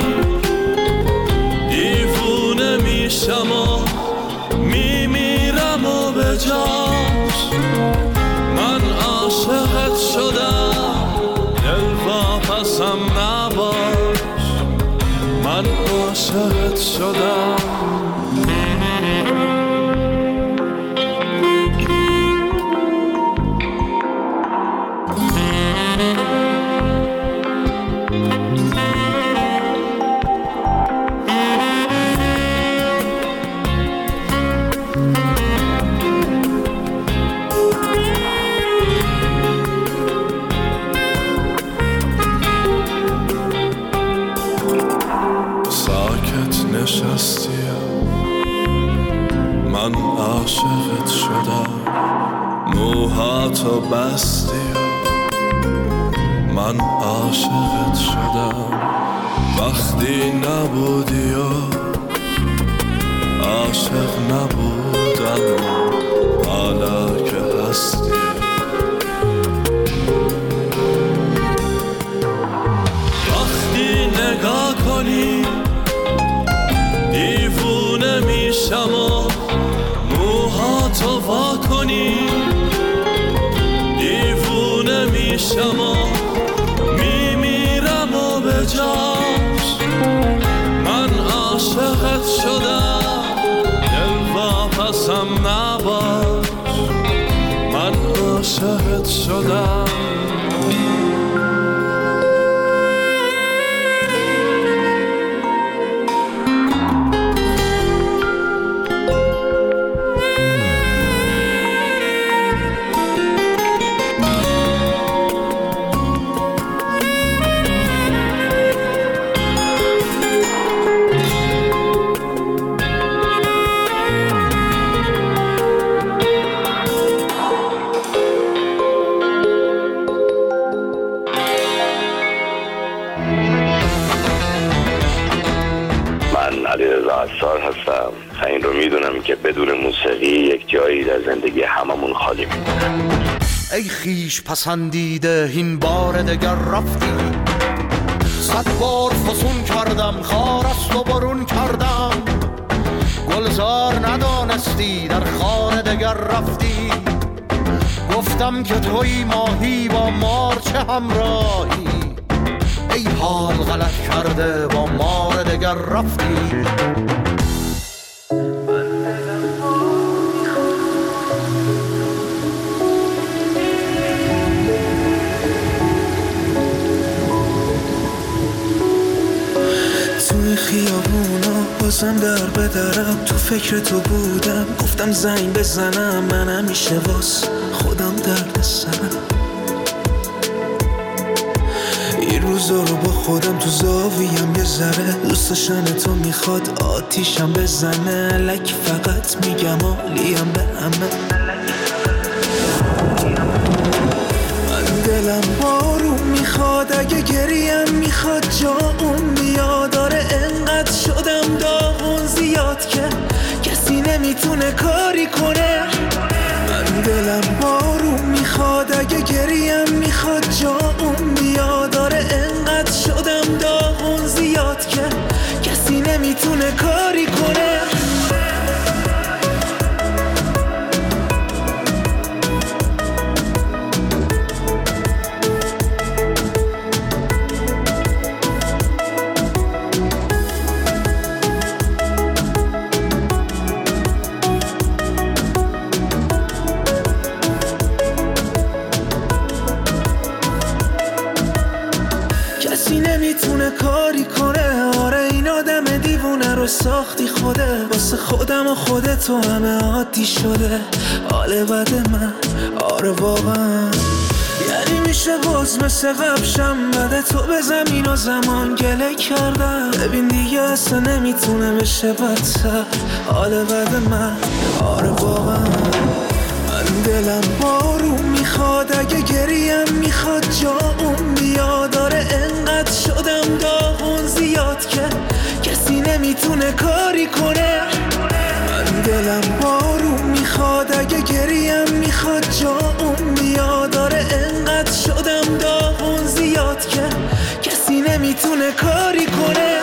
دیوونه میشم و میمیرم و به جاش من عاشقت شدم، دل واپسم نباش من عاشقت شدم. من عاشقت شدم، موهاتو بستی من عاشقت شدم، وقتی نبودی و عاشق نبودم و حالا که هستی وقتی نگاه کنی دیوونه میشم و موهاتو وا کنی، دیوونه میشم و میمیرم و به جاش من عاشقت شدم، دل واپسم نباش من عاشقت شدم. سال هستم. این رو میدونم که بدون موسیقی یک جایی در زندگی هممون خالی میمونه. ای خیش پسندیده این بار دگر رفتی، صد بار فسون کردم خارست و برون کردم، گلزار ندانستی در خانه دگر رفتی، گفتم که توی ماهی با مار چه همراهی، ای حال غلط کرده با مار دگر رفتی. توی خیابونا بازم در بدرم، تو فکر تو بودم، گفتم زنگ بزنم، من همیشه واس خودم درد سرم. این روزا رو با خودم تو زاویم یه ذره، دوست داشتن تو میخواد آتیشم بزنه، الکی فقط میگم عالیم به همه. من دلم بارون میخواد، اگه گریم میخواد جاون بیاد، داره انقدر شدم داغون زیاد که کسی نمیتونه کاری کنه. من دلم بارون میخواد، اگه گریم میخواد جاون بیاد، داره انقدر شدم داغون زیاد که کسی نمیتونه کاری کنه. کاری کنه. آره این آدم دیوونه رو ساختی خوده، واسه خودم و خودتو همه عادی شده. حال بد من آره واقعا، یعنی میشه باز مثل قبشم بده تو به زمین و زمان گله کردم. ببین دیگه اصلا نمیتونه بشه بدتر. حال بد من آره واقعا، من دلم بارون میخواد، اگه گریم میخواد جاون بیاد، داره انقدر شدم داغون زیاد که کسی نمیتونه کاری کنه. من دلم بارون میخواد، اگه گریم میخواد جاون بیاد، داره انقدر شدم داغون زیاد که کسی نمیتونه کاری کنه.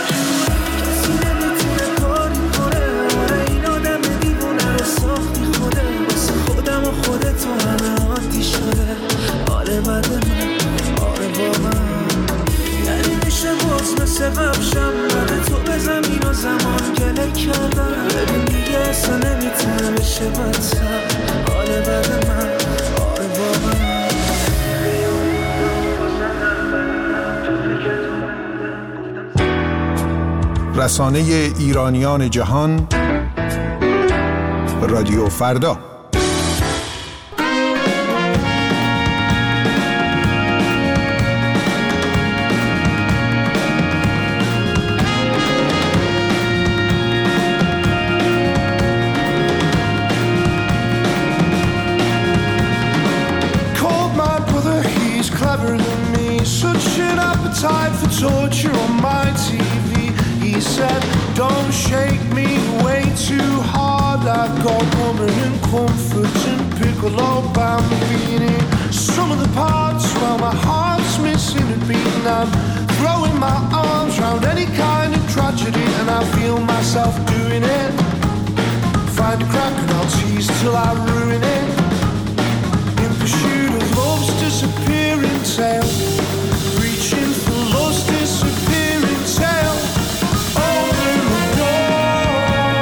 خودتو همه عادی شده. حال بد من آره واقعا، یعنی میشه باز مثل قبشم بده تو به زمین و زمان گله کردم. ببین دیگه اصلا نمیتونه بشه بدتر. حال بد من آره واقعا. رسانه ایرانیان جهان، رادیو فردا. For torture on my T V, he said, don't shake me way too hard. I've got woman and comfort and piccolo bambini. Some of the parts, well, my heart's missing a beat, and I'm throwing my arms around any kind of tragedy, and I feel myself doing it. Find a crack and I'll tease till I ruin it, in pursuit of love's disappearing tale. Reaching for love's disappearing tale. Open the door.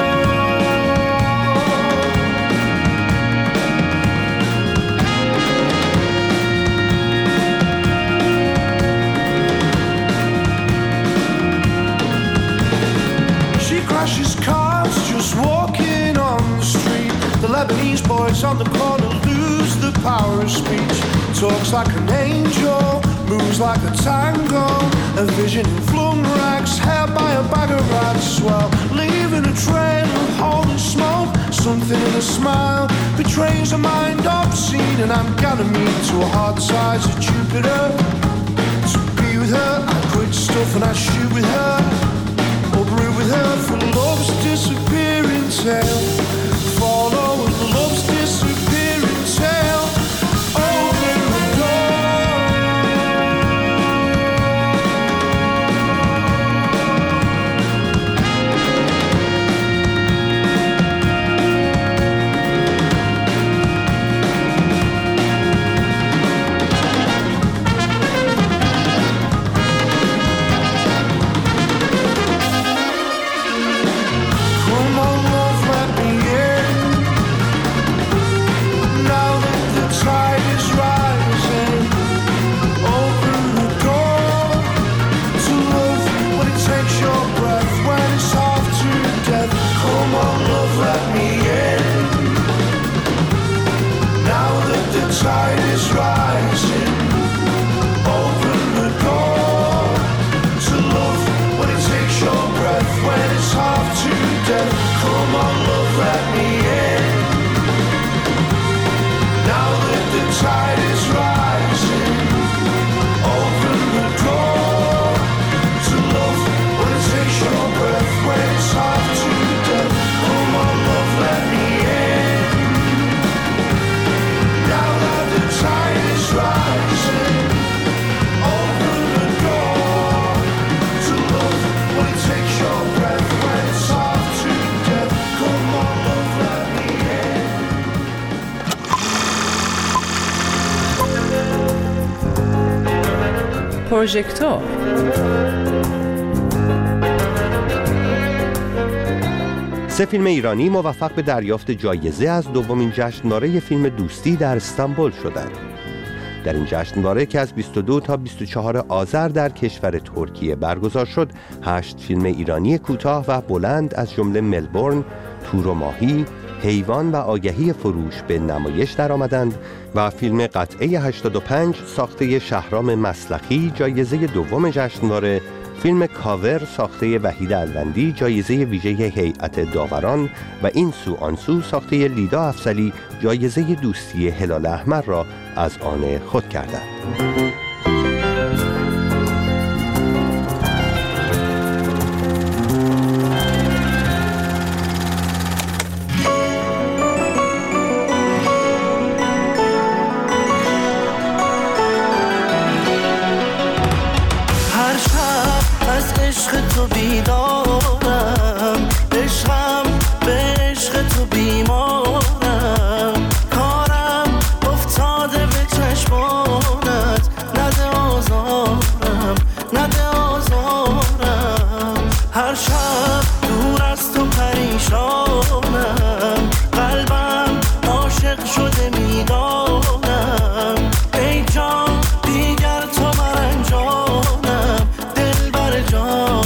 She crashes cars just walking on the street. The Lebanese boys on the corner lose the power of speech. Talks like an angel, moves like a tango, a vision in flung rags, held by a bag of rats. Well, leaving a trail of holy smoke, something in a smile betrays a mind obscene. And I'm gonna meet to a hard size of Jupiter. To be with her, I quit stuff and I shoot with her, or brew with her for love's disappearing tale. Following love's disappearing tale. پروژکتور. سه فیلم ایرانی موفق به دریافت جایزه از دومین جشنواره فیلم دوستی در استانبول شدند. در این جشنواره که از بیست و دو تا بیست و چهار آذر در کشور ترکیه برگزار شد، هشت فیلم ایرانی کوتاه و بلند از جمله ملبورن، تور و ماهی، حیوان و آگهی فروش به نمایش درآمدند و فیلم قطعه هشتاد و پنج ساخته شهرام مسلخی جایزه دوم جشنواره، فیلم کاور ساخته وحید الوندی جایزه ویژه هیئت داوران و این سو آن سو ساخته لیدا افضلی جایزه دوستی هلال احمر را از آن خود کردند. تو بیدارم، عشقم به عشق تو بیمارم، کارم افتاده به چشمانت، نده آزارم نده آزارم، هر شب دور از تو پریشانم، قلبم عاشق شده میدانم، ای جان دیگر تو برنجانم، دل بر جان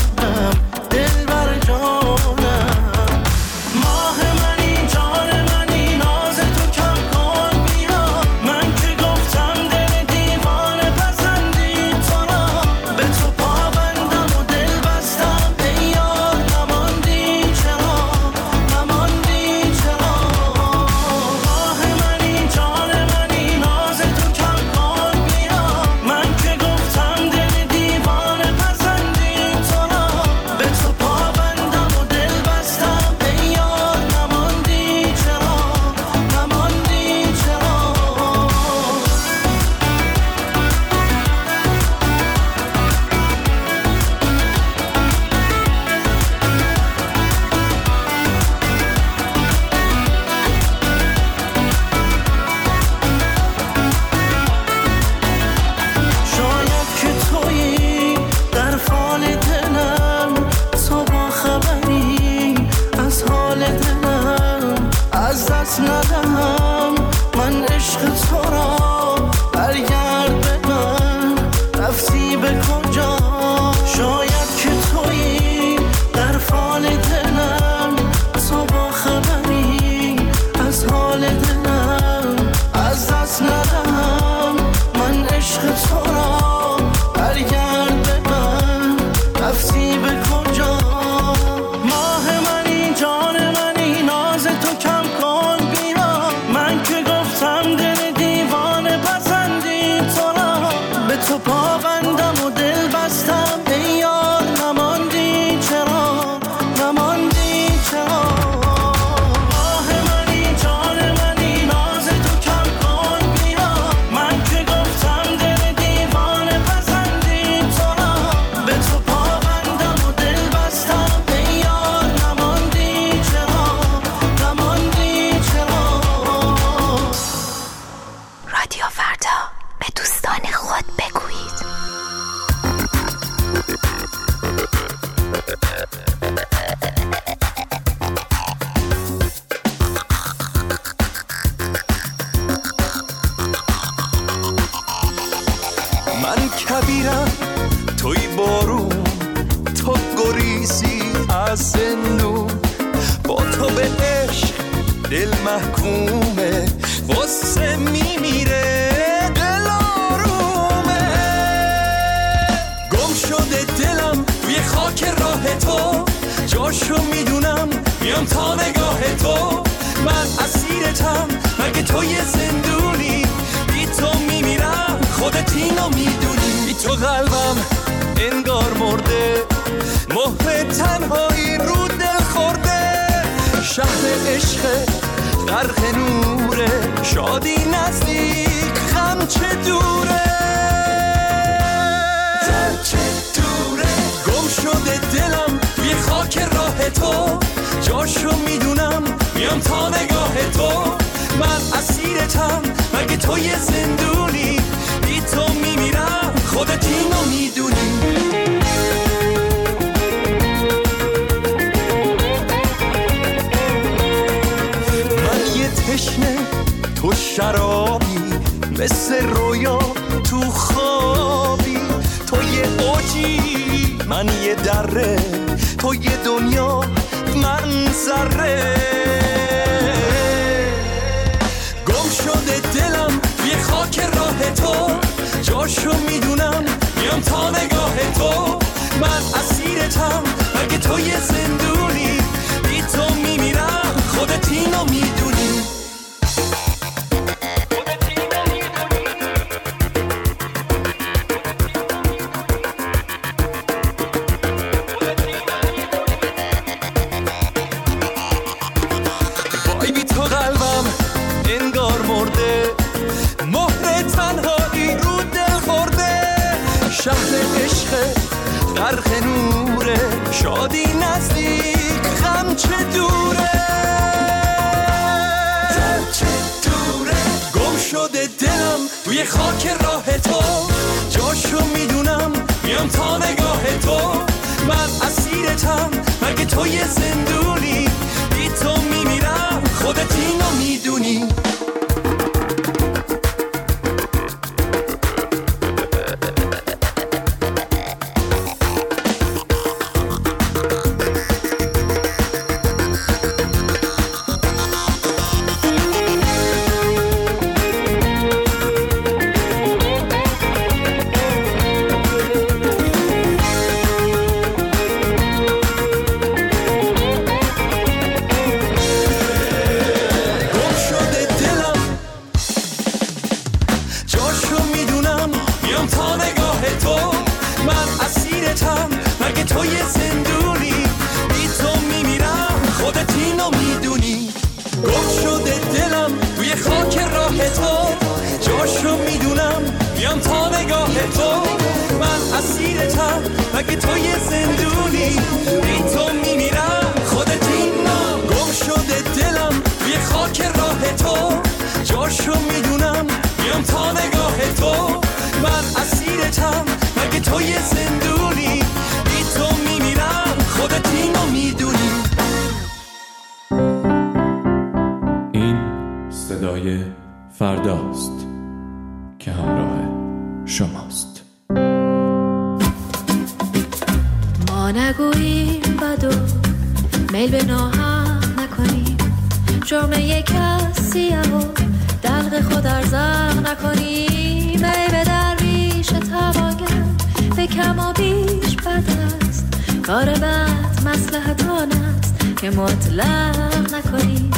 خودت اینو میدونی. من یه تشنه تو شرابی، مثل رویا تو خوابی، تو یه اوجی من یه دره، تو یه دنیا من ذره. گم شده دلم یه خاک راه تو، جاشو میدونم میام تا نگاه تو. من اسیرتم اگه تو یه زندونی، بی تو میمیرم خودت اینو میدونی. شهر عشق غرق نوره، شادی نزدیک غم چه دوره، چه دوره. گم شده دلم توی خاک راه تو، جاشو میدونم میام تا نگاه تو. من اسیرتم مگه تو یه زندونی، بی تو میمیرم خودت اینو میدونی. مگه تو یه زندونی، بی تو میمیرم خودت اینو. گم شده دلم توی خاک راه تو، جاشو میدونم میام تا نگاه تو. من اسیرتم مگه تو یه زندونی، بی تو میمیرم خودت اینو میدونی. این صدای فرداست که همراه شماست. ما نگوییم بد و میل به ناحق نکنیم، جرم کسی و دلق خود ارزاق نکنیم. ای به درویش توانگر به کم و بیش بد است، کار بد مصلحت آن است که مطلق نکنیم.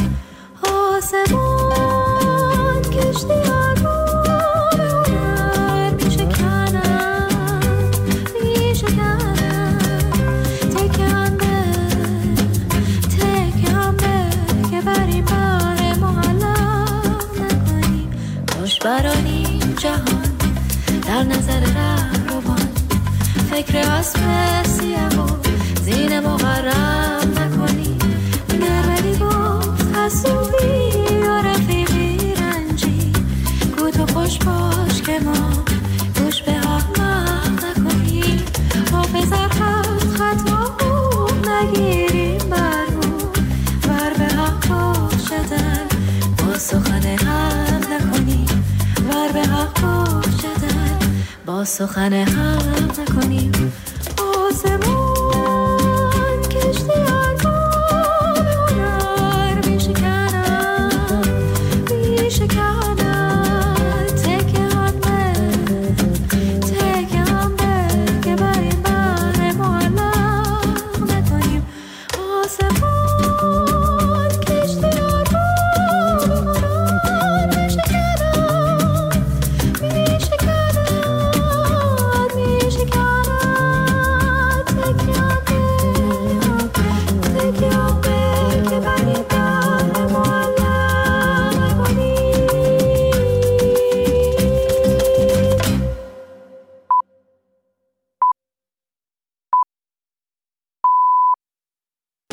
آسمان کشتی آگو به هنر می شکنم، می شکنم. تکم به تکم به که بر این بار معلق نکنیم. خوش برانیم جهان در نظر رهروان، فکر اسب سیاه و زین مغرب نکنیم. نرمدی گفت حسوبی و رفیقی رنجی، گو تو خوش باش که ما گوش به احمق نکنیم. حافظ حق خطا نگیریم بر رو، بر به حق باشدن با سخن حق نکنیم. بر به حق باشدن با سخن حق نکنیم. آسمان کشتی آگو به هنر می شکنم، می شکنم. تکه هم به تکه هم به که بر این بر معلق نکنیم. آسمان